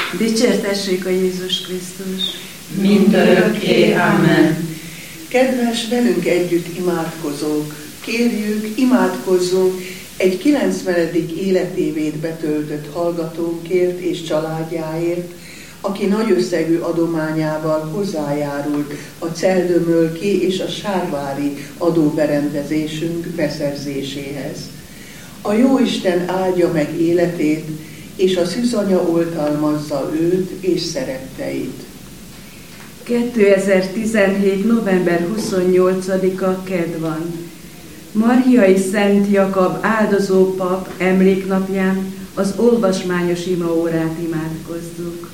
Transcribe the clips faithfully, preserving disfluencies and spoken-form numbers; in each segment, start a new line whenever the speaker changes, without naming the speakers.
Dicsértessék a Jézus Krisztus!
Mindörökké, amen.
Kedves velünk együtt imádkozók, kérjük, imádkozzunk egy kilencvenedik életévét betöltött hallgatónkért és családjáért, aki nagy összegű adományával hozzájárult a celdömölki és a sárvári adóberendezésünk beszerzéséhez. A Jóisten áldja meg életét, és a szűzanya oltalmazza őt és szeretteit.
kétezer-tizenhét. november huszonnyolcadika kedd van. Marhiai Szent Jakab áldozó pap emléknapján az olvasmányos imaórát imádkozzuk.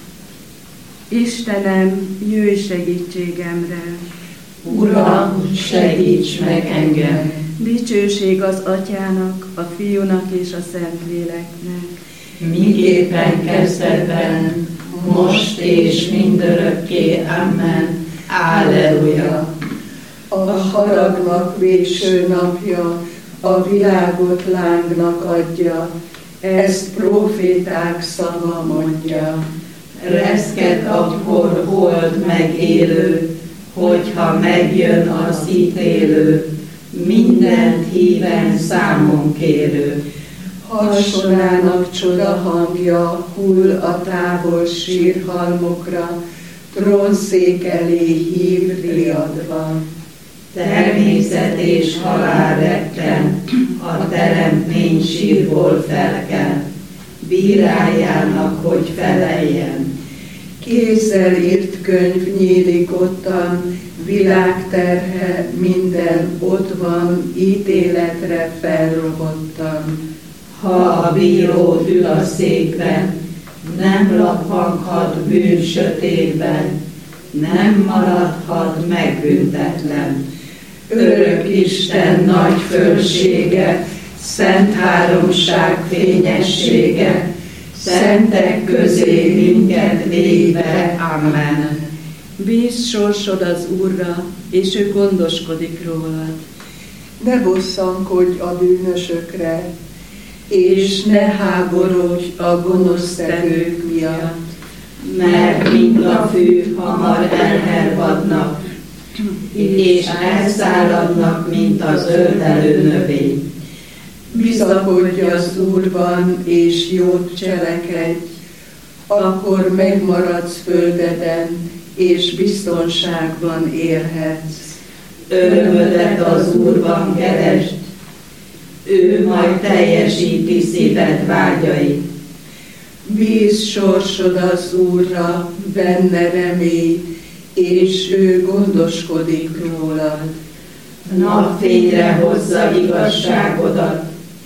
Istenem, jöjj segítségemre!
Uram, segíts meg engem!
Dicsőség az Atyának, a Fiúnak és a Szentléleknek.
Miképpen kezdetben, most és mindörökké, amen. Alleluja!
A haragnak végső napja, a világot lángnak adja, ezt próféták szava mondja.
Reszket akkor hold megélő, hogyha megjön az ítélő, mindent híven számon kérő.
Harsonának csoda hangja hull a távol sírhalmokra, trónszék elé hív riadva.
Természet és halál retten, a teremtmény sírból felkel, bírájának, hogy feleljen.
Kézzel írt könyv nyílik ottan, világterhe minden ott van, ítéletre felrobottan.
Ha a bíró ül a székben, nem laphanghat bűn sötétben, nem maradhat megbüntetlen. Örök Isten nagy fölsége, szent háromság fényessége, szentek közé minket véve, amen.
Bízz sorsod az Úrra, és ő gondoskodik rólad.
Ne bosszankodj a bűnösökre, és ne háborodj a gonosztevők miatt.
Mert mind a fű hamar elhervadnak, és elszáradnak, mint az öldelő növény.
Bizakodj az Úrban, és jót cselekedj, akkor megmaradsz földeden, és biztonságban élhetsz.
Örömödet az Úrban keresd, ő majd teljesíti szíved vágyait.
Bízz sorsod az Úrra, benne remélj, és ő gondoskodik rólad.
Napfényre hozza igazságodat,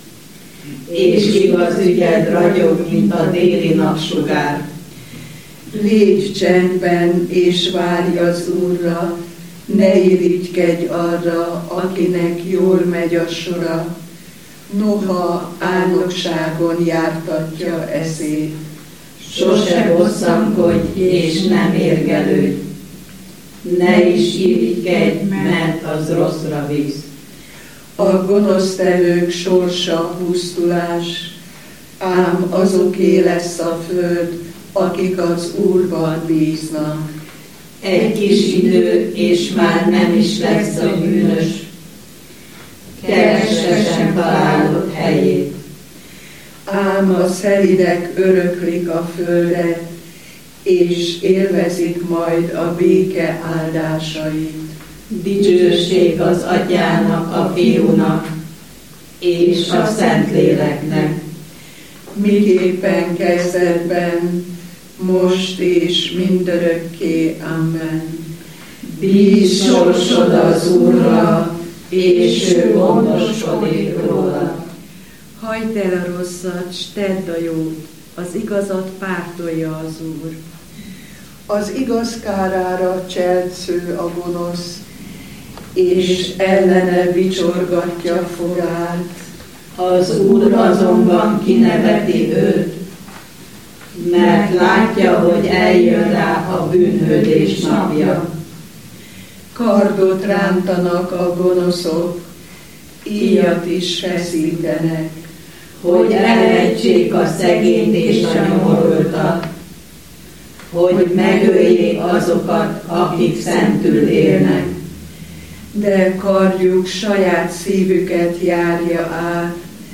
és igaz ügyed ragyog, mint a déli napsugár.
Légy csendben, és várj az Úrra, ne irigykedj arra, akinek jól megy a sora, noha álnokságon jártatja eszét.
Sose bosszankodj, és nem érgelődj, ne is irigykedj, mert az rosszra visz.
A gonosztevők sorsa pusztulás, ám azoké lesz a föld, akik az Úrban bíznak.
Egy kis idő, és már nem is lesz a bűnös, keresse sem találod helyét.
Ám a szelídek öröklik a földet, és élvezik majd a béke áldásait.
Dicsőség az Atyának, a Fiúnak, és a Szentléleknek.
Miképpen kezdetben, most és mindörökké, amen.
Bízz sorsod az Úrra, és ő gondoskodik róla.
Hagyd el a rosszat, s tedd a jót, az igazat pártolja az Úr.
Az igaz kárára cselsző a gonosz, és ellene vicsorgatja fogát.
Az Úr azonban kineveti őt, mert látja, hogy eljön rá a bűnhődés napja.
Kardot rántanak a gonoszok, íjat is feszítenek,
hogy elrejtsék a szegényt és a nyomorultat, hogy megöljék azokat, akik szentül élnek.
De kardjuk saját szívüket járja át,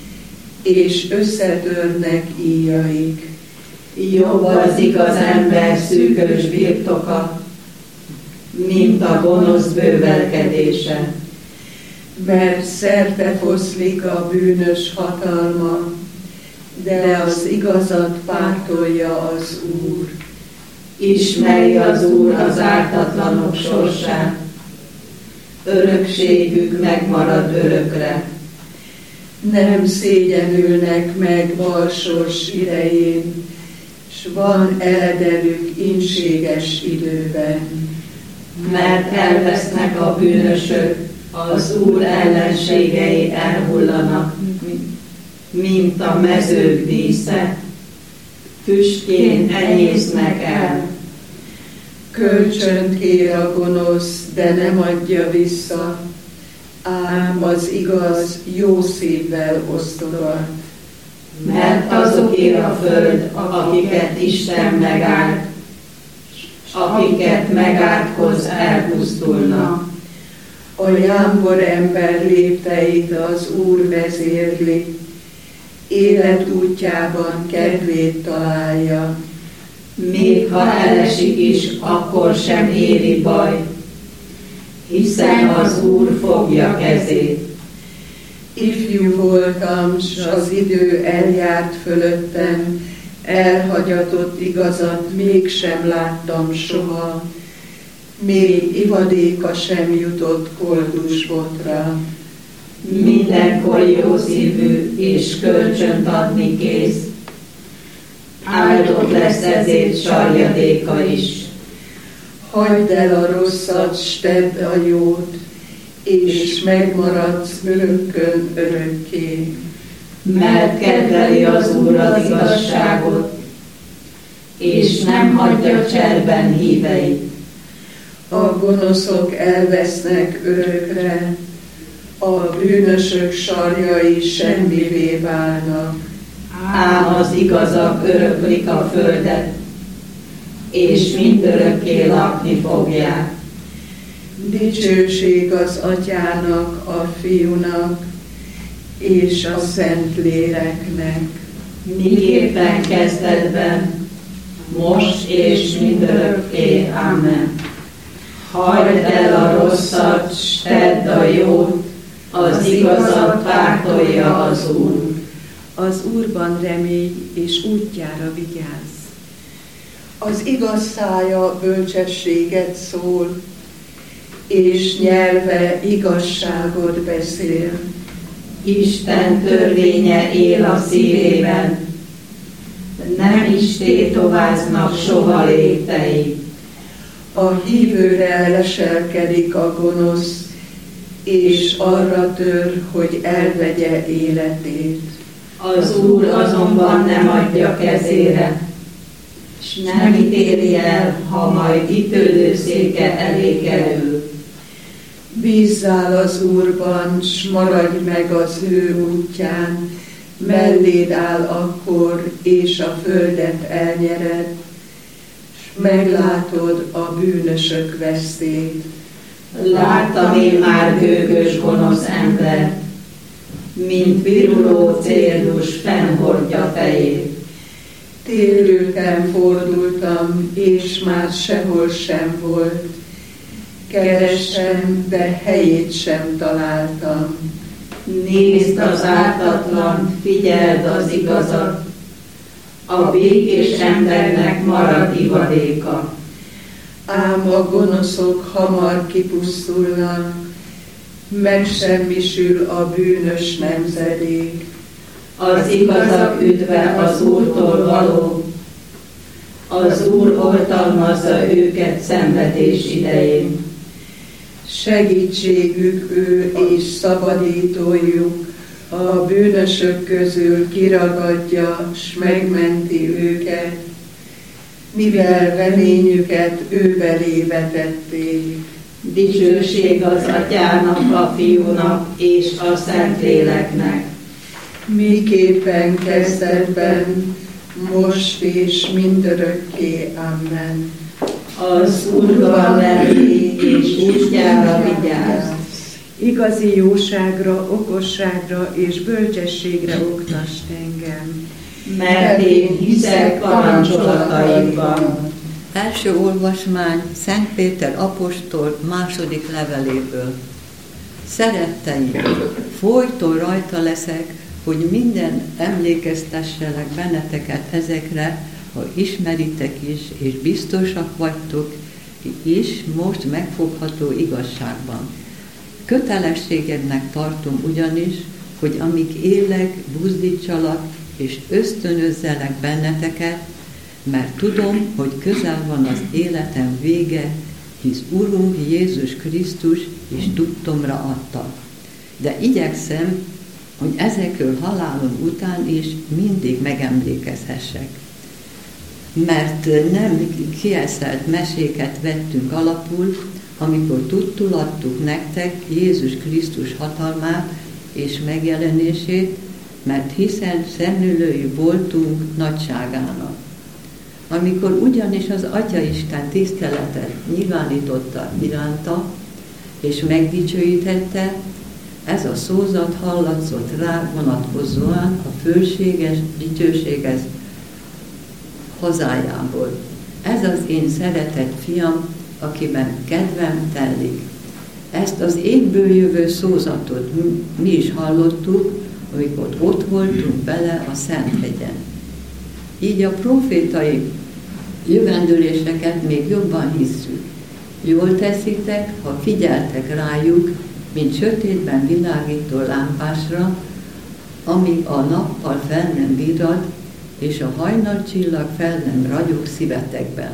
és összetörnek íjaik.
Jobb az igaz ember szűkös birtoka, mint a gonosz bővelkedése.
Mert szerte foszlik a bűnös hatalma, de az igazat pártolja az Úr.
Ismeri az Úr az ártatlanok sorsát, örökségük megmarad örökre.
Nem szégyenülnek meg balsors idején, s van eledelük inséges időben.
Mert elvesznek a bűnösök, az Úr ellenségei elhullanak, mint a mezők dísze, füstjén enyésznek el.
Kölcsönt kér a gonosz, de nem adja vissza, ám az igaz jó szívvel osztogat.
Mert azoké a föld, akiket Isten megáld, akiket megátkoz, elpusztulnak.
A jámbor ember lépteit az Úr vezérli, életútjában kedvét találja.
Még ha elesik is, akkor sem éri baj, hiszen az Úr fogja kezét.
Ifjú voltam, s az idő eljárt fölöttem, elhagyatott igazat mégsem láttam soha, még ivadéka sem jutott koldusbotra.
Mindenkor jó szívű és kölcsönt adni kész, áldott lesz ezért sarjadéka is.
Hagyd el a rosszat, s tedd a jót, és megmaradsz örökkön örökké.
Mert kedveli az Úr az igazságot, és nem hagyja cserben híveit.
A gonoszok elvesznek örökre, a bűnösök sarjai semmivé válnak.
Ám az igazak öröklik a földet, és mindörökké lakni fogják.
Dicsőség az Atyának, a Fiúnak, és a Szentléleknek.
Miképpen kezdetben, most és mindörökké. Amen. Hagyd el a rosszat, s tedd a jót, az igazat pártolja az Úr.
Az Úrban remélj, és útjára vigyázz.
Az igaz szája bölcsességet szól, és nyelve igazságot beszél.
Isten törvénye él a szívében, nem is tétováznak soha léptei.
A hívőre leselkedik a gonosz, és arra tör, hogy elvegye életét.
Az Úr azonban nem adja kezére, s nem ítéli el, ha majd ítélőszéke elé kerül.
Bízzál az Úrban, s maradj meg az ő útján, melléd áll akkor, és a földet elnyered, s meglátod a bűnösök vesztét.
Láttam én már gőgös gonosz ember, mint viruló céldus fennhordja fejét.
Térülten fordultam, és már sehol sem volt. Kerestem, de helyét sem találtam.
Nézd az ártatlan, figyeld az igazat, a békés embernek marad ivadéka.
Ám a gonoszok hamar kipusztulnak, megsemmisül a bűnös nemzedék.
Az igazak üdve az Úrtól való, az Úr oltalmazza őket szenvedés idején.
Segítségük ő és szabadítójuk, a bűnösök közül kiragadja, s megmenti őket, mivel reményüket ő belé vetették.
Dicsőség az Atyának, a Fiúnak és a Szentléleknek.
Miképpen kezdetben, most és mindörökké. Amen.
Az Úrral lenni és útjára vigyázz.
Igazi jóságra, okosságra és bölcsességre oktass engem.
Mert én hiszek parancsolataidban.
Első olvasmány Szent Péter apostol második leveléből. Szeretteim, folyton rajta leszek, hogy minden emlékeztesselek benneteket ezekre, ha ismeritek is, és biztosak vagytok is most megfogható igazságban. Kötelességednek tartom ugyanis, hogy amíg élek, buzdítsalak, és ösztönözzelek benneteket, mert tudom, hogy közel van az életem vége, hisz Urunk Jézus Krisztus is tudtomra adta. De igyekszem, hogy ezekről halálom után is mindig megemlékezhessek. Mert nem kieszelt meséket vettünk alapul, amikor tudtul adtuk nektek Jézus Krisztus hatalmát és megjelenését, mert hiszen szemlélői voltunk nagyságának. Amikor ugyanis az Atyaisten tiszteletet nyilvánította iránta, és megdicsőítette, ez a szózat hallatszott rá vonatkozóan a fölséges, dicsőséges hazájából. Ez az én szeretett fiam, akiben kedvem telik. Ezt az égből jövő szózatot mi is hallottuk, amikor ott voltunk vele a Szenthegyen. Így a profétai jövendőléseket még jobban hisszük. Jól teszitek, ha figyeltek rájuk, mint sötétben világító lámpásra, amíg a nappal fel nem virrad, és a hajnalcsillag fel nem ragyog szívetekben.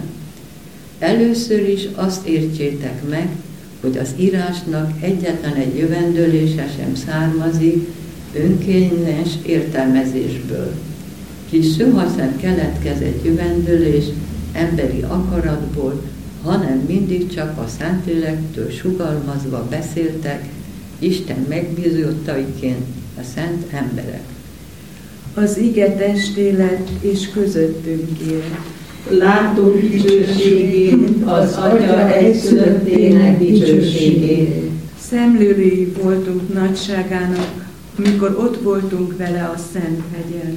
Először is azt értsétek meg, hogy az írásnak egyetlen egy jövendőlése sem származik önkényes értelmezésből. Hisz sohasem keletkezett jövendőlés emberi akaratból, hanem mindig csak a Szentlélektől sugalmazva beszéltek Isten megbízottaiként a szent emberek.
Az ige testé lett és közöttünk él.
Láttuk dicsőségét, az Atya egyszülöttének dicsőségét.
Szemlélői voltunk nagyságának, amikor ott voltunk vele a Szenthegyen.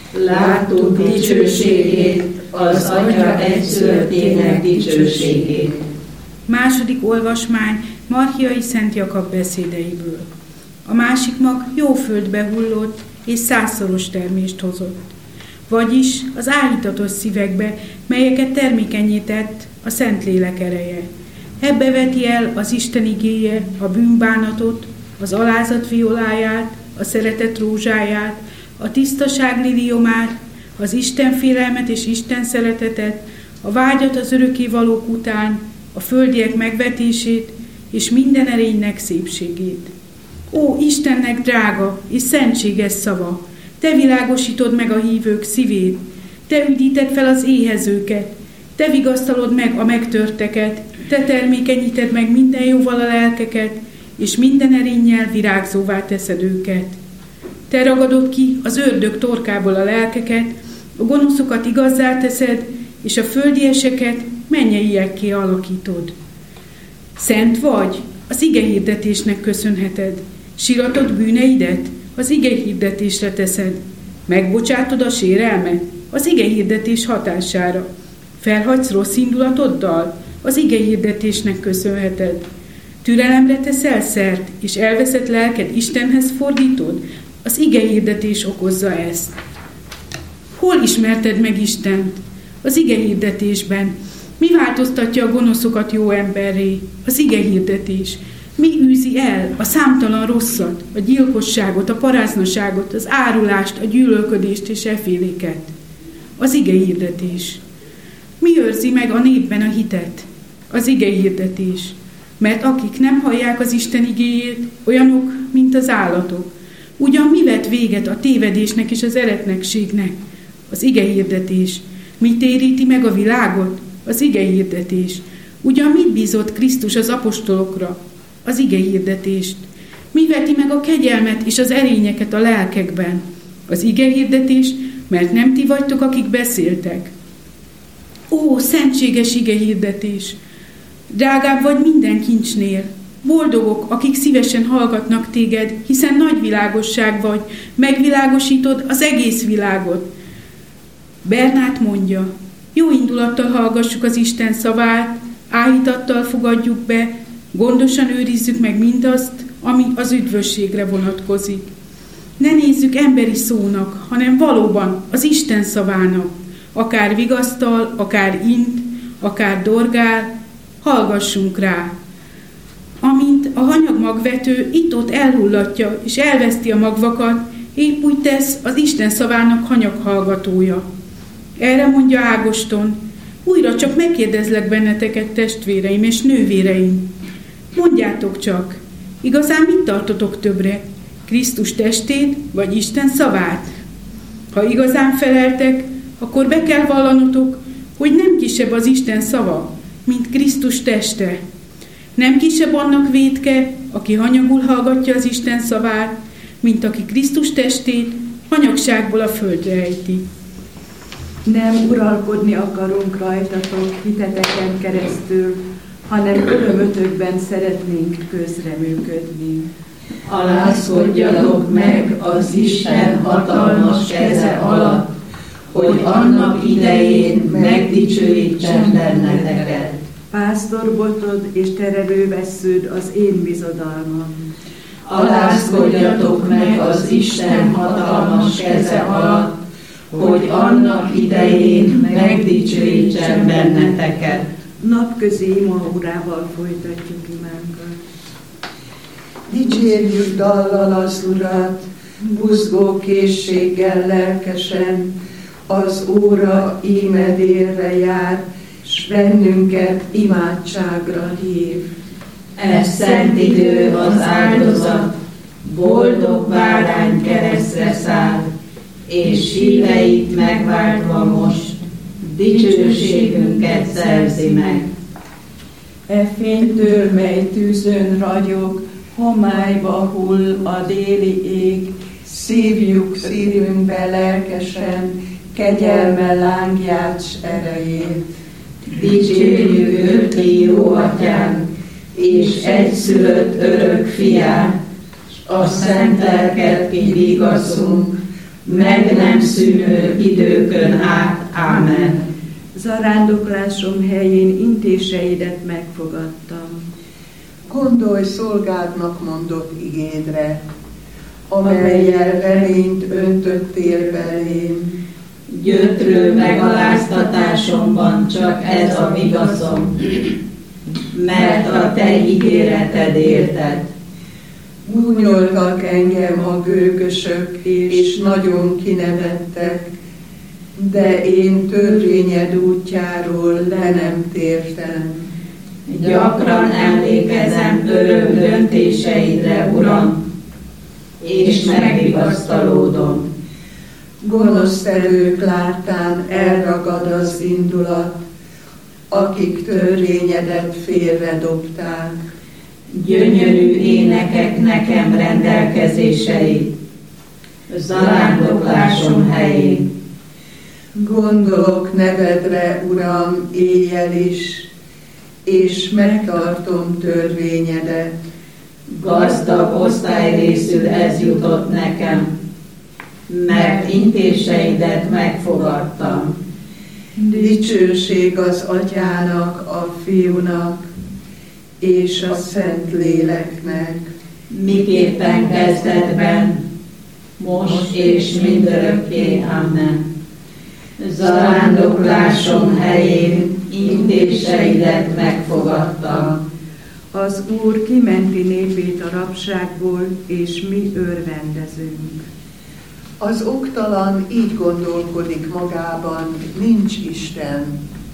Láttuk dicsőségét, az Atya egyszülöttének dicsőségét.
Második olvasmány Marhiai Szent Jakab beszédeiből. A másik mag jó földbe hullott, és százszoros termést hozott. Vagyis az áhítatos szívekbe, melyeket termékenyé tett a Szentlélek ereje. Ebbe veti el az Isten igéje a bűnbánatot, az alázat violáját, a szeretet rózsáját, a tisztaság liliomát, az Isten félelmet és Isten szeretetet, a vágyat az örökkévalók után, a földiek megvetését és minden erénynek szépségét. Ó, Istennek drága és szentséges szava, te világosítod meg a hívők szívét, te üdíted fel az éhezőket, te vigasztalod meg a megtörteket, te termékenyíted meg minden jóval a lelkeket, és minden erénnyel virágzóvá teszed őket. Te ragadod ki az ördög torkából a lelkeket, a gonoszokat igazzá teszed, és a földieseket mennyeiekké alakítod. Szent vagy, az igehirdetésnek köszönheted. Siratod bűneidet, az igehirdetésre teszed. Megbocsátod a sérelmet, az igehirdetés hatására. Felhagysz rossz indulatoddal, az igehirdetésnek köszönheted. Türelemre teszel szert, és elveszett lelked Istenhez fordítod, az igehirdetés okozza ezt. Hol ismerted meg Istent? Az igehirdetésben. Mi változtatja a gonoszokat jó emberré? Az igehirdetés. Mi űzi el a számtalan rosszat, a gyilkosságot, a paráznaságot, az árulást, a gyűlölködést és efféléket? Az igehirdetés. Mi őrzi meg a népben a hitet? Az igehirdetés. Mert akik nem hallják az Isten igéjét, olyanok, mint az állatok. Ugyan mi vet véget a tévedésnek és az eretnekségnek? Az igehirdetés. Mi téríti meg a világot? Az igehirdetés. Ugyan mit bízott Krisztus az apostolokra? Az igehirdetést. Mi veti meg a kegyelmet és az erényeket a lelkekben? Az igehirdetés, mert nem ti vagytok, akik beszéltek. Ó, szentséges igehirdetés! Drágább vagy minden kincsnél. Boldogok, akik szívesen hallgatnak téged, hiszen nagy világosság vagy, megvilágosítod az egész világot. Bernát mondja, jó indulattal hallgassuk az Isten szavát, áhítattal fogadjuk be, gondosan őrizzük meg mindazt, ami az üdvösségre vonatkozik. Ne nézzük emberi szónak, hanem valóban az Isten szavának, akár vigasztal, akár int, akár dorgál, hallgassunk rá. Amint a hanyagmagvető itt-ott elhullatja és elveszti a magvakat, épp úgy tesz az Isten szavának hanyaghallgatója. Erre mondja Ágoston, újra csak megkérdezlek benneteket, testvéreim és nővéreim. Mondjátok csak, igazán mit tartotok többre? Krisztus testét vagy Isten szavát? Ha igazán feleltek, akkor be kell vallanotok, hogy nem kisebb az Isten szava, mint Krisztus teste. Nem kisebb annak vétke, aki hanyagul hallgatja az Isten szavát, mint aki Krisztus testét hanyagságból a földre ejti.
Nem uralkodni akarunk rajtatok hiteteken keresztül, hanem örömötökben szeretnénk közreműködni.
Alázkodjatok meg az Isten hatalmas keze alatt, hogy annak idején megdicsőítsen benneteket.
Pásztorbotod és terelővessződ az én bizodalmam.
Alázkodjatok meg az Isten hatalmas keze alatt, hogy annak idején megdicsőítsen benneteket.
Napközi imaórával folytatjuk imánkat.
Dicsérjük dallal az Urat, buzgó készséggel lelkesen, az óra íme délre jár, s bennünket imádságra hív.
E szent idő az áldozat, boldog bárány keresztre száll, és híveit megváltva most, dicsőségünket szerzi meg.
E fénytől, mely tűzön ragyog, homályba hull a déli ég,
Szívjuk szívünkbe lelkesen, kegyelme lángját s erejét.
Dicsérjük őt, jó atyánk, és egyszülött örök fiát, s a szent lelket vigaszunk, meg nem szűnő időkön át. Ámen.
Zarándoklásom helyén intéseidet megfogadtam.
Gondolj szolgádnak mondott igédre, amellyel reményt öntöttél belém.
Gyötrő megaláztatásomban csak ez a vigaszom, mert a te ígéreted érted.
Gúnyoltak engem a gőgösök, és nagyon kinevettek, de én törvényed útjáról le nem tértem.
Gyakran emlékezem örök döntéseidre, Uram, és megvigasztalódom.
Gonosztevők láttán elragad az indulat, akik törvényedet félredobták.
Gyönyörű énekek nekem rendelkezései, zarándoklásom helyén.
Gondolok nevedre, Uram, éjjel is, és megtartom törvényedet.
Gazdag osztályrészül ez jutott nekem, mert intéseidet megfogadtam.
Dicsőség az Atyának, a Fiúnak, és a Szent Léleknek.
Miképpen kezdetben, most és mindörökké. Amen. Zarándoklásom helyén intéseidet megfogadtam.
Az Úr kimenti népét a rabságból, és mi örvendezünk.
Az oktalan így gondolkodik magában, nincs Isten.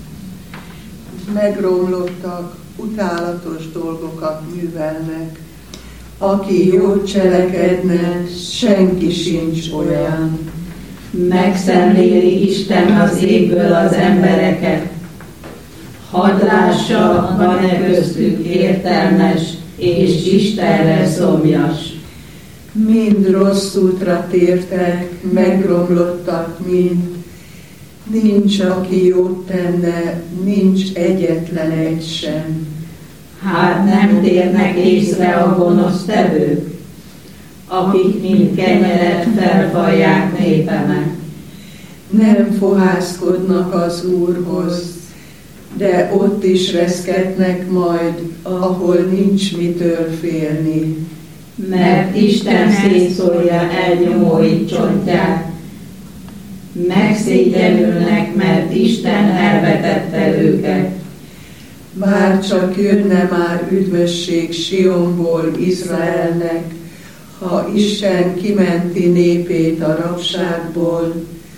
Megromlottak, utálatos dolgokat művelnek. Aki jót cselekedne, senki sincs olyan.
Megszemléli Isten az égből az embereket. Hadd lássa, van-e köztük értelmes és Istenre szomjas.
Mind rossz útra tértek, megromlottak mind. Nincs, aki jót tenne, nincs egyetlen egy sem.
Hát nem térnek észre a gonosztevők, akik mind kenyeret felvallják népemet.
Nem fohászkodnak az Úrhoz, de ott is reszketnek majd, ahol nincs mitől félni.
Mert Isten szétszórja elnyomói csontját, megszégyenülnek, mert Isten elvetette őket.
Bár csak jönne már üdvösség Sionból Izraelnek, ha Isten kimenti népét a rabságból,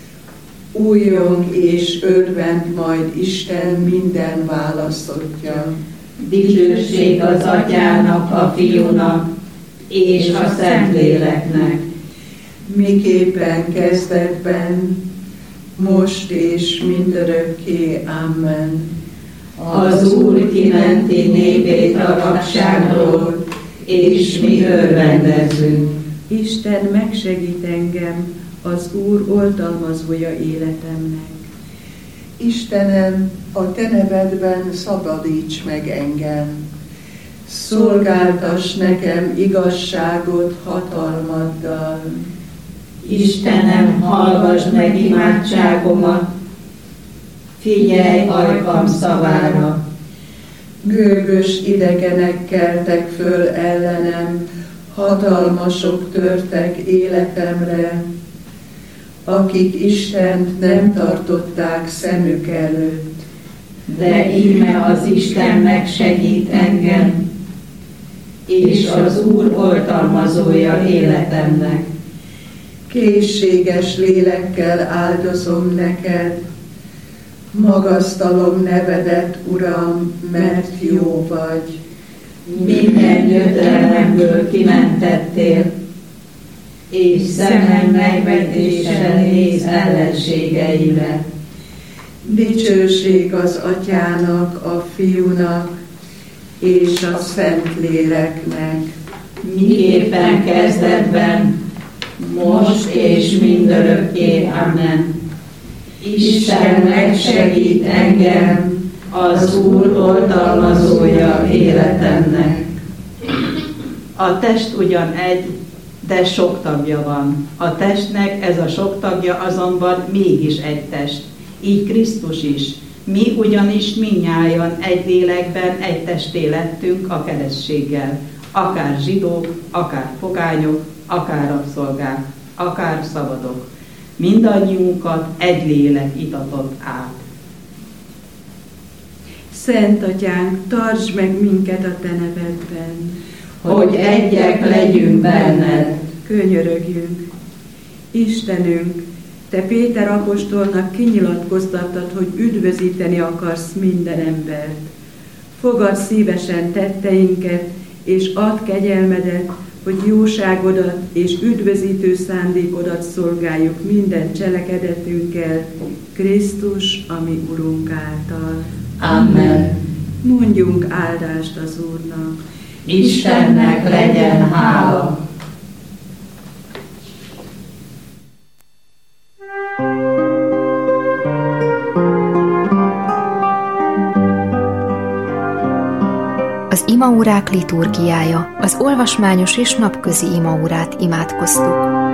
újjong és örvend majd Isten minden választottja.
Dicsőség az Atyának, a Fiúnak és a Szentléleknek.
Miképpen kezdetben, most és mindörökké. Amen.
Az Úr kimenti népét a rabságból, és mi örvendezzünk.
Isten megsegít engem, az Úr oltalmazója életemnek.
Istenem, a Te nevedben szabadíts meg engem. Szolgáltass nekem igazságot hatalmaddal.
Istenem, hallgass meg imádságomat, figyelj ajkam szavára.
Gőgös idegenek keltek föl ellenem, hatalmasok törtek életemre, akik Istent nem tartották szemük előtt.
De íme az Isten megsegít engem, és az Úr oltalmazója életemnek.
Készséges lélekkel áldozom neked, magasztalom nevedet, Uram, mert jó vagy.
Minden gyötrelemből kimentettél, és szemem megvetéssel néz ellenségeire.
Dicsőség az Atyának, a Fiúnak és a Szentléleknek.
Miképpen kezdetben, most és mindörökké. Amen. Isten megsegít engem, az Úr oltalmazója életemnek.
A test ugyan egy, de sok tagja van. A testnek ez a sok tagja azonban mégis egy test. Így Krisztus is. Mi ugyanis mindnyájan egy lélekben egy testé lettünk a keresztséggel. Akár zsidók, akár pogányok, akár rabszolgák, akár szabadok. Mindannyiunkat egy lélek itatott át.
Szent Atyánk, tartsd meg minket a Te nevedben,
hogy egyek legyünk benned.
Könyörögjünk. Istenünk, Te Péter apostolnak kinyilatkoztattad, hogy üdvözíteni akarsz minden embert. Fogadd szívesen tetteinket, és add kegyelmedet, hogy jóságodat és üdvözítő szándékodat szolgáljuk minden cselekedetünkkel, Krisztus, a mi Urunk által.
Amen.
Mondjunk áldást az Úrnak.
Istennek legyen hála.
Az imaórák liturgiája, az olvasmányos és napközi imaórát imádkoztuk.